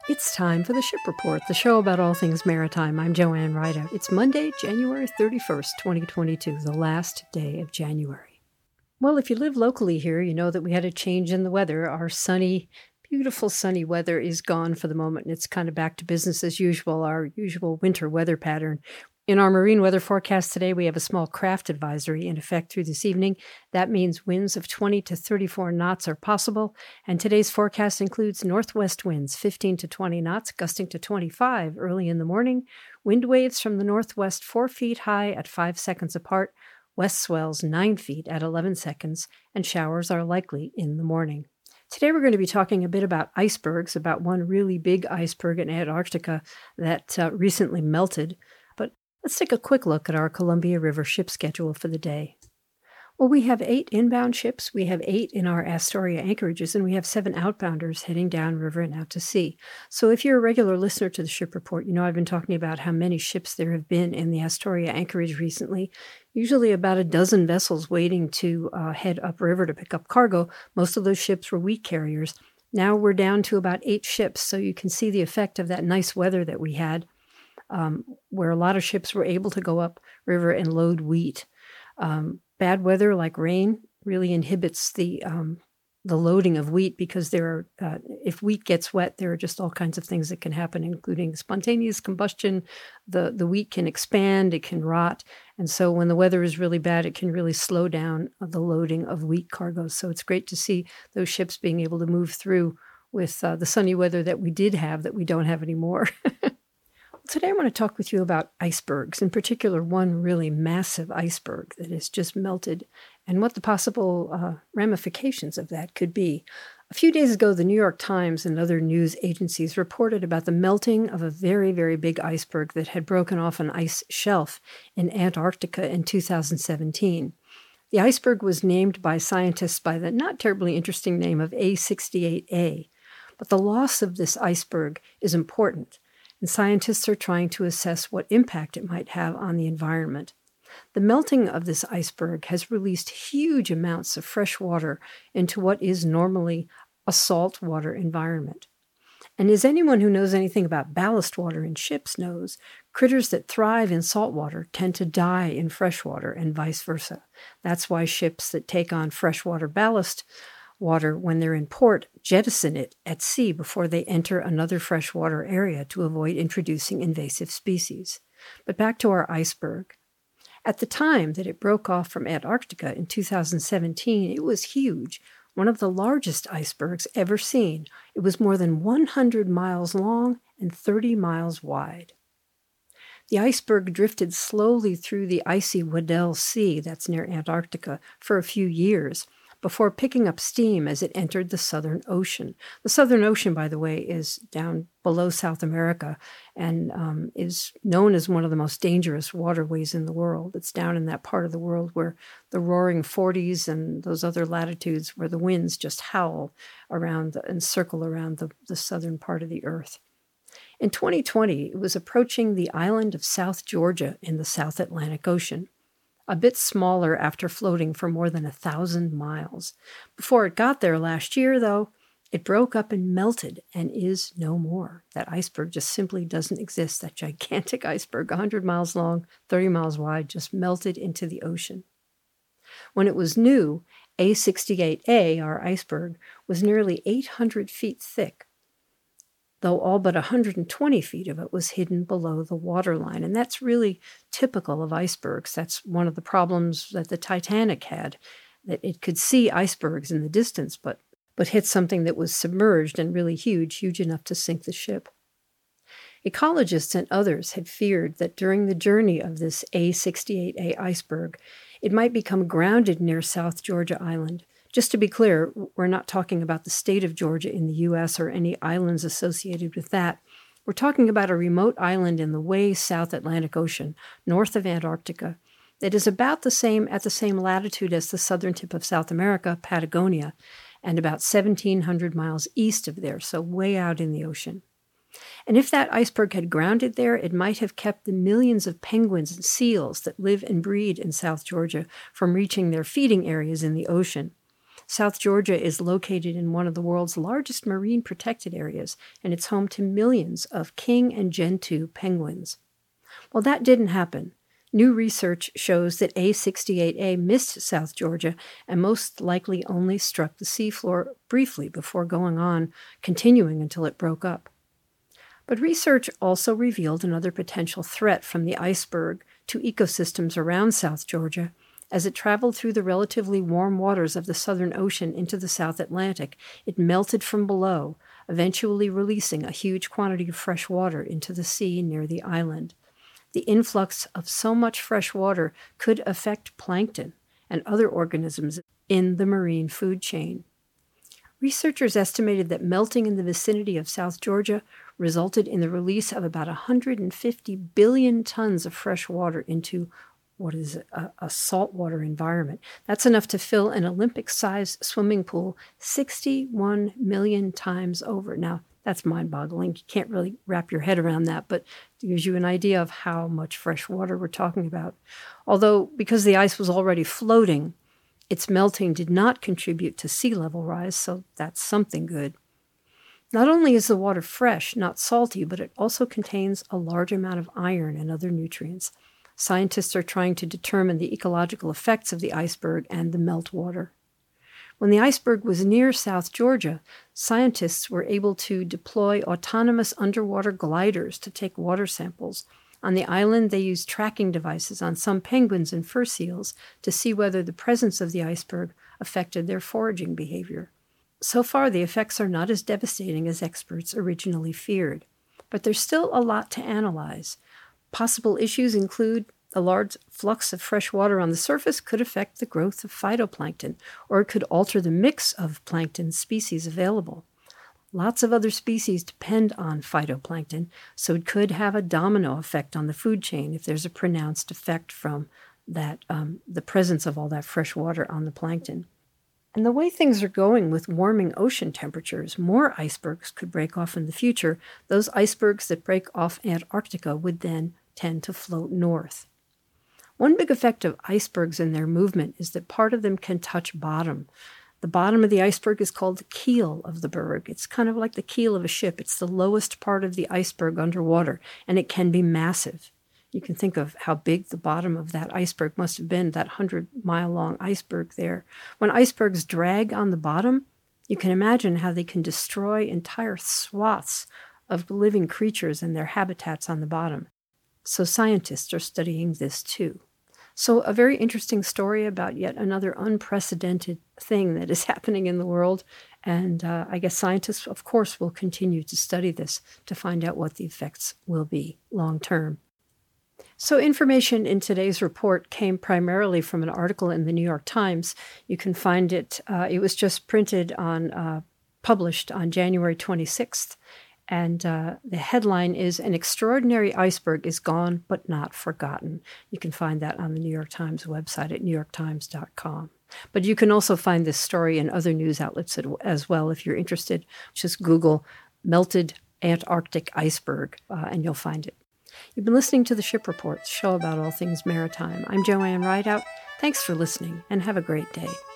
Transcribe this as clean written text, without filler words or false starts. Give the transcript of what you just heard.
It's time for the Ship Report, the show about all things maritime. I'm Joanne Ryder. It's Monday, January 31st, 2022, the last day of January. Well, if you live locally here, you know that we had a change in the weather. Our sunny, beautiful sunny weather is gone for the moment, and it's kind of back to business as usual, our usual winter weather pattern. In our marine weather forecast today, we have a small craft advisory in effect through this evening. That means winds of 20 to 34 knots are possible, and today's forecast includes northwest winds 15 to 20 knots, gusting to 25 early in the morning, wind waves from the northwest 4 feet high at 5 seconds apart, west swells 9 feet at 11 seconds, and showers are likely in the morning. Today we're going to be talking a bit about icebergs, about one really big iceberg in Antarctica that recently melted. Let's take a quick look at our Columbia River ship schedule for the day. Well, we have 8 inbound ships, we have 8 in our Astoria anchorages, and we have 7 outbounders heading downriver and out to sea. So if you're a regular listener to the Ship Report, you know I've been talking about how many ships there have been in the Astoria anchorage recently, usually about a dozen vessels waiting to head upriver to pick up cargo. Most of those ships were wheat carriers. Now we're down to about 8 ships, so you can see the effect of that nice weather that we had. Where a lot of ships were able to go up river and load wheat. Bad weather like rain really inhibits the loading of wheat because if wheat gets wet, there are just all kinds of things that can happen, including spontaneous combustion. The wheat can expand, it can rot, and so when the weather is really bad, it can really slow down the loading of wheat cargoes. So it's great to see those ships being able to move through with the sunny weather that we did have that we don't have anymore. Today I want to talk with you about icebergs, in particular one really massive iceberg that has just melted and what the possible ramifications of that could be. A few days ago, the New York Times and other news agencies reported about the melting of a very, very big iceberg that had broken off an ice shelf in Antarctica in 2017. The iceberg was named by scientists by the not terribly interesting name of A68A, but the loss of this iceberg is important, and scientists are trying to assess what impact it might have on the environment. The melting of this iceberg has released huge amounts of fresh water into what is normally a saltwater environment. And as anyone who knows anything about ballast water in ships knows, critters that thrive in saltwater tend to die in freshwater and vice versa. That's why ships that take on freshwater ballast water when they're in port jettison it at sea before they enter another freshwater area to avoid introducing invasive species. But back to our iceberg. At the time that it broke off from Antarctica in 2017, it was huge, one of the largest icebergs ever seen. It was more than 100 miles long and 30 miles wide. The iceberg drifted slowly through the icy Weddell Sea, that's near Antarctica, for a few years, before picking up steam as it entered the Southern Ocean. The Southern Ocean, by the way, is down below South America and is known as one of the most dangerous waterways in the world. It's down in that part of the world where the roaring 40s and those other latitudes where the winds just howl around and circle around the southern part of the earth. In 2020, it was approaching the island of South Georgia in the South Atlantic Ocean. A bit smaller after floating for more than 1,000 miles. Before it got there last year, though, it broke up and melted and is no more. That iceberg just simply doesn't exist. That gigantic iceberg, 100 miles long, 30 miles wide, just melted into the ocean. When it was new, A68A, our iceberg, was nearly 800 feet thick, though all but 120 feet of it was hidden below the waterline. And that's really typical of icebergs. That's one of the problems that the Titanic had, that it could see icebergs in the distance, but hit something that was submerged and really huge enough to sink the ship. Ecologists and others had feared that during the journey of this A68A iceberg, it might become grounded near South Georgia Island. Just to be clear, we're not talking about the state of Georgia in the U.S. or any islands associated with that. We're talking about a remote island in the way South Atlantic Ocean, north of Antarctica, that is about at the same latitude as the southern tip of South America, Patagonia, and about 1,700 miles east of there, so way out in the ocean. And if that iceberg had grounded there, it might have kept the millions of penguins and seals that live and breed in South Georgia from reaching their feeding areas in the ocean. South Georgia is located in one of the world's largest marine protected areas, and it's home to millions of king and gentoo penguins. Well, that didn't happen. New research shows that A68A missed South Georgia and most likely only struck the seafloor briefly before continuing until it broke up. But research also revealed another potential threat from the iceberg to ecosystems around South Georgia. As it traveled through the relatively warm waters of the Southern Ocean into the South Atlantic, it melted from below, eventually releasing a huge quantity of fresh water into the sea near the island. The influx of so much fresh water could affect plankton and other organisms in the marine food chain. Researchers estimated that melting in the vicinity of South Georgia resulted in the release of about 150 billion tons of fresh water into what is a saltwater environment. That's enough to fill an Olympic-sized swimming pool 61 million times over. Now, that's mind-boggling. You can't really wrap your head around that, but it gives you an idea of how much fresh water we're talking about. Although, because the ice was already floating, its melting did not contribute to sea level rise, so that's something good. Not only is the water fresh, not salty, but it also contains a large amount of iron and other nutrients. Scientists are trying to determine the ecological effects of the iceberg and the meltwater. When the iceberg was near South Georgia, scientists were able to deploy autonomous underwater gliders to take water samples. On the island, they used tracking devices on some penguins and fur seals to see whether the presence of the iceberg affected their foraging behavior. So far, the effects are not as devastating as experts originally feared, but there's still a lot to analyze. Possible issues include a large flux of fresh water on the surface could affect the growth of phytoplankton, or it could alter the mix of plankton species available. Lots of other species depend on phytoplankton, so it could have a domino effect on the food chain if there's a pronounced effect from that, the presence of all that fresh water on the plankton. And the way things are going with warming ocean temperatures, more icebergs could break off in the future. Those icebergs that break off Antarctica would then tend to float north. One big effect of icebergs and their movement is that part of them can touch bottom. The bottom of the iceberg is called the keel of the berg. It's kind of like the keel of a ship. It's the lowest part of the iceberg underwater, and it can be massive. You can think of how big the bottom of that iceberg must have been, that 100-mile-long iceberg there. When icebergs drag on the bottom, you can imagine how they can destroy entire swaths of living creatures and their habitats on the bottom. So scientists are studying this too. So a very interesting story about yet another unprecedented thing that is happening in the world. And I guess scientists, of course, will continue to study this to find out what the effects will be long term. So information in today's report came primarily from an article in the New York Times. You can find it. It was just published on January 26th. And the headline is, "An extraordinary iceberg is gone but not forgotten." You can find that on the New York Times website at newyorktimes.com. But you can also find this story in other news outlets as well if you're interested. Just Google melted Antarctic iceberg and you'll find it. You've been listening to The Ship Report, the show about all things maritime. I'm Joanne Rideout. Thanks for listening and have a great day.